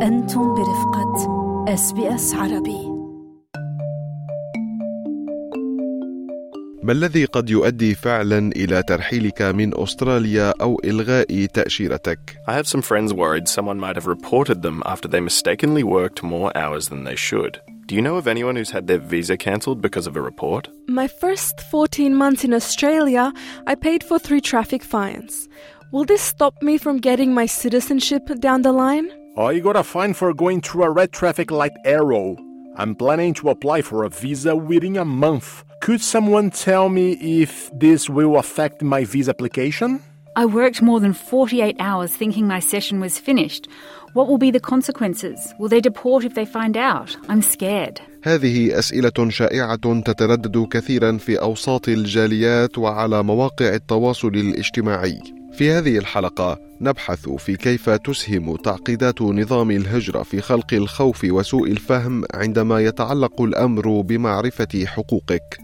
أنتم برفقة SBS عربي. ما الذي قد يؤدي فعلا إلى ترحيلك من أستراليا أو إلغاء تأشيرتك؟ I have some friends worried someone might have reported them after they mistakenly worked more hours than they should. Do you know of anyone who's had their visa cancelled because of a report? My first 14 months in Australia, I paid for 3 traffic fines. Will this stop me from getting my citizenship down the line? Oh, you got a fine for going through a red traffic light arrow. I'm planning to apply for a visa within a month. Could someone tell me if this will affect my visa application? I worked more than 48 hours thinking my session was finished. What will be the consequences? Will they deport if they find out? I'm scared. هذه أسئلة شائعة تتردد كثيرا في أوساط الجاليات وعلى مواقع التواصل الاجتماعي. في هذه الحلقة نبحث في كيف تسهم تعقيدات نظام الهجرة في خلق الخوف وسوء الفهم عندما يتعلق الأمر بمعرفة حقوقك.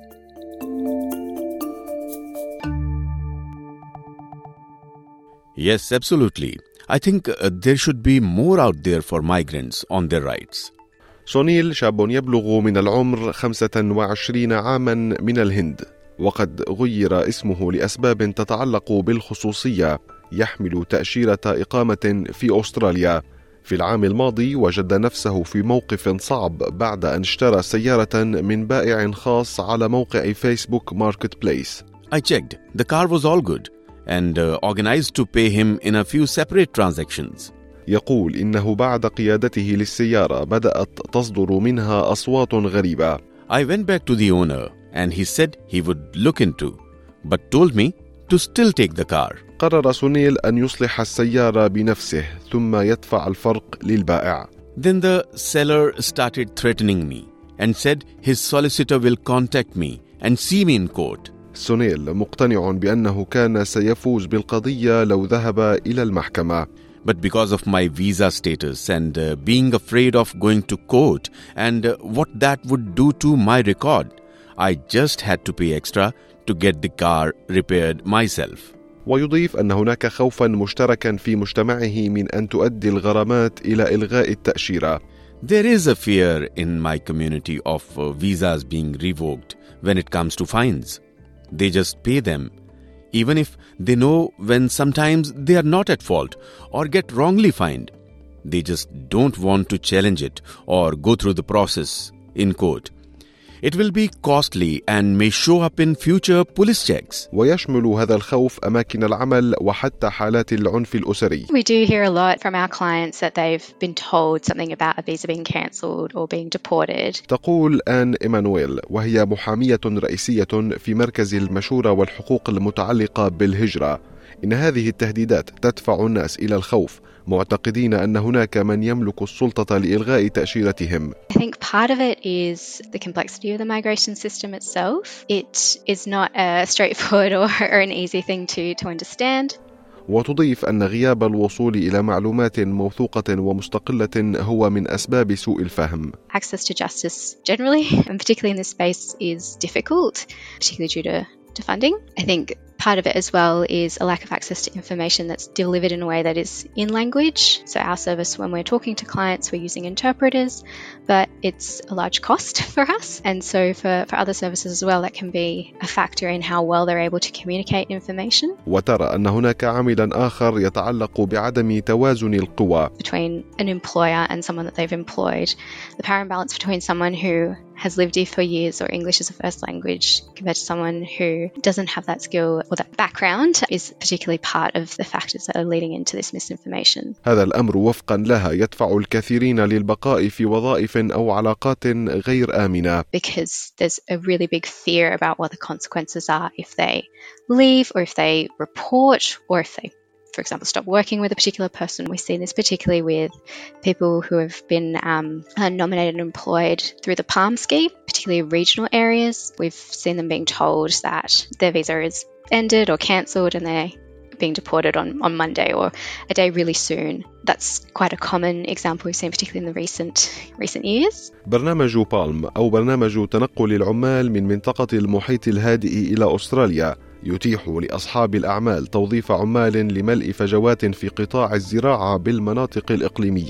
Yes, absolutely. I think there should be more out there for migrants on their rights. سونيل شاب يبلغ من العمر 25 عاما من الهند، وقد غير اسمه لأسباب تتعلق بالخصوصية. يحمل تأشيرة إقامة في أستراليا. في العام الماضي وجد نفسه في موقف صعب بعد أن اشترى سيارة من بائع خاص على موقع فيسبوك ماركت بليس. I checked. The car was all good and organized to pay him in a few separate transactions. يقول إنه بعد قيادته للسيارة بدأت تصدر منها أصوات غريبة. I went back to the owner and he said he would look into, but told me to still take the car. قرر سونيل أن يصلح السيارة بنفسه ثم يدفع الفرق للبائع. Then the seller started threatening me and said his solicitor will contact me and see me in court. سونيل مقتنع بأنه كان سيفوز بالقضية لو ذهب إلى المحكمة. But because of my visa status and being afraid of going to court and what that would do to my record, I just had to pay extra to get the car repaired myself. ويضيف أن هناك خوفا مشتركا في مجتمعه من أن تؤدي الغرامات إلى إلغاء التأشيرة. There is a fear in my community of visas being revoked when it comes to fines. They just pay them, even if they know when sometimes they are not at fault or get wrongly fined. They just don't want to challenge it or go through the process in court. It will be costly and may show up in future police checks. ويشمل هذا الخوف أماكن العمل وحتى حالات العنف الأسري. We do hear a lot from our clients that they've been told something about a visa being cancelled or being deported. تقول آن إيمانويل وهي محامية رئيسية في مركز المشورة والحقوق المتعلقة بالهجرة. إن هذه التهديدات تدفع الناس إلى الخوف، معتقدين أن هناك من يملك السلطة لإلغاء تأشيرتهم. I think part of it is the complexity of the migration system itself. It is not a straightforward or an easy thing to understand. وتضيف أن غياب الوصول إلى معلومات موثوقة ومستقلة هو من أسباب سوء الفهم. Access to justice generally, and particularly in this space, is difficult, particularly due to funding. I think part of it as well is a lack of access to information that's delivered in a way that is in language. So our service, when we're talking to clients, we're using interpreters, but it's a large cost for us. And so for other services as well, that can be a factor in how well they're able to communicate information. وترى أن هناك عاملاً آخر يتعلق بعدم توازن القوى. Between an employer and someone that they've employed, the power imbalance between someone who has lived here for years or English as a first language compared to someone who doesn't have that skill or that background is particularly part of the factors that are leading into this misinformation. هذا الأمر وفقا لها يدفع الكثيرين للبقاء في وظائف أو علاقات غير آمنة. Because there's a really big fear about what the consequences are if they leave or if they report or if they, for example, stop working with a particular person. We see this particularly with people who have been nominated and employed through the PALM scheme, particularly regional areas. We've seen them being told that their visa is ended or cancelled and they're being deported on Monday or a day really soon. That's quite a common example we've seen, particularly in the recent years. برنامج بالم أو برنامج تنقل العمال من منطقة المحيط الهادئ إلى أستراليا يتيح لأصحاب الأعمال توظيف عمال لملء فجوات في قطاع الزراعة بالمناطق الإقليمية.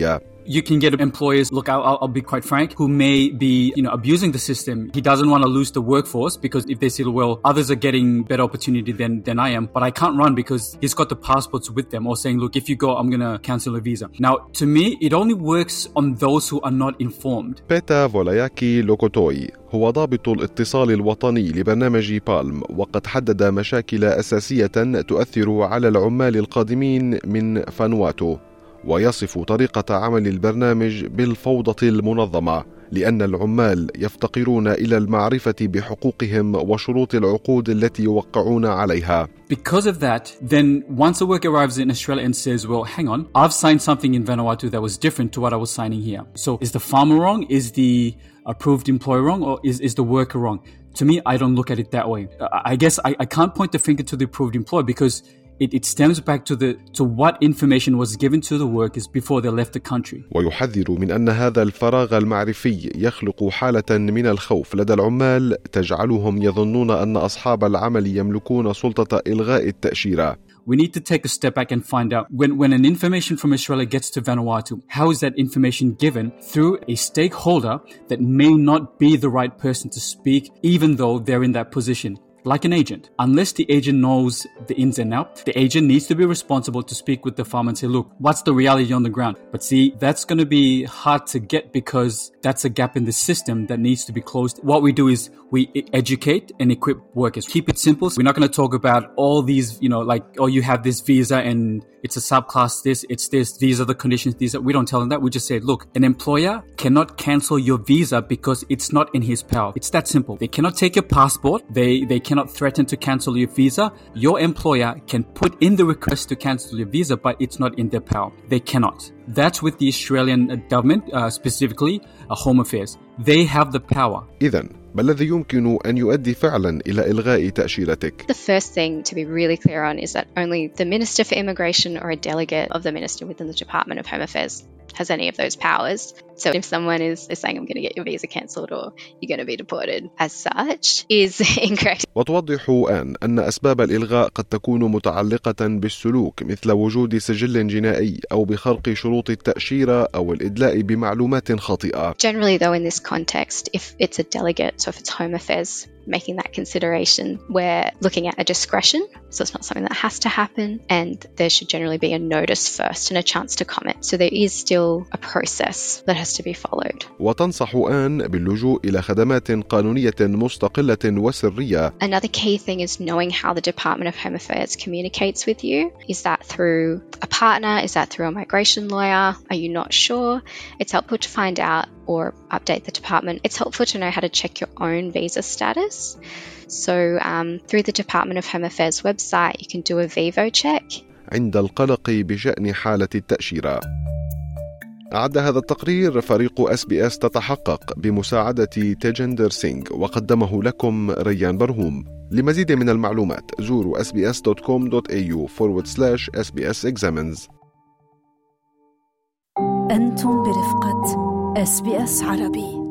You can get employers, look, I'll be quite frank, who may be, abusing the system. He doesn't want to lose the workforce because if they say, well, others are getting better opportunity than I am, but I can't run because he's got the passports with them, or saying, look, if you go, I'm going to cancel a visa. Now, to me, it only works on those who are not informed. بيتا فولاياكي لوكوتوي هو ضابط الاتصال الوطني لبرنامج بالم، وقد حدد مشاكل أساسية تؤثر على العمال القادمين من فانواتو، ويصف طريقة عمل البرنامج بالفوضى المنظمة، لأن العمال يفتقرون إلى المعرفة بحقوقهم وشروط العقود التي يوقعون عليها. Because of that, then once a worker arrives in Australia and says, well, hang on, I've signed something in Vanuatu that was different to what I was signing here. So is the farmer wrong? Is the approved employer wrong? Or is the worker wrong? To me, I don't look at it that way. I guess I can't point the finger to the approved employer because it stems back to what information was given to the workers before they left the country. ويحذر من أن هذا الفراغ المعرفي يخلق حالة من الخوف لدى العمال تجعلهم يظنون أن أصحاب العمل يملكون سلطة إلغاء التأشيرة. We need to take a step back and find out when an information from Australia gets to Vanuatu, how is that information given through a stakeholder that may not be the right person to speak, even though they're in that position. Like an agent. Unless the agent knows the ins and outs, the agent needs to be responsible to speak with the farmer and say, look, what's the reality on the ground? But see, that's going to be hard to get because that's a gap in the system that needs to be closed. What we do is we educate and equip workers. Keep it simple. We're not going to talk about all these, you have this visa and it's a subclass these are the conditions, we don't tell them that. We just say, look, an employer cannot cancel your visa because it's not in his power. It's that simple. They cannot take your passport. They cannot threaten to cancel your visa. Your employer can put in the request to cancel your visa, but it's not in their power. They cannot. That's with the Australian government, specifically Home Affairs. They have the power. إذن ما الذي يمكن أن يؤدي فعلا إلى إلغاء تأشيرتك؟ The first thing to be really clear on is that only the Minister for Immigration or a delegate of the Minister within the Department of Home Affairs has any of those powers. So if someone is saying, I'm going to get your visa cancelled or you're going to be deported as such, is incorrect. وتوضح آن أن أسباب الإلغاء قد تكون متعلقة بالسلوك مثل وجود سجل جنائي أو بخرق شروط التأشيرة أو الإدلاء بمعلومات خاطئة. Generally though in this context, if it's a delegate, so if it's Home Affairs making that consideration, we're looking at a discretion. So it's not something that has to happen and there should generally be a notice first and a chance to comment. So there is still a process that has to be followed. وتنصح آن باللجوء إلى خدمات قانونية مستقلة وسرية. Another key thing is knowing how the Department of Home Affairs communicates with you. Is that through a partner? Is that through a migration lawyer? Are you not sure? It's helpful to find out or update the department. It's helpful to know how to check your own visa status. So through the Department of Home Affairs website, you can do a Vivo check. عند القلق بشأن حالة التأشيرة. أعد هذا التقرير فريق SBS تتحقق بمساعدة تيجندر سينغ وقدمه لكم ريان برهوم. لمزيد من المعلومات زوروا sbs.com.au/sbsexamines. أنتم برفقة SBS عربي.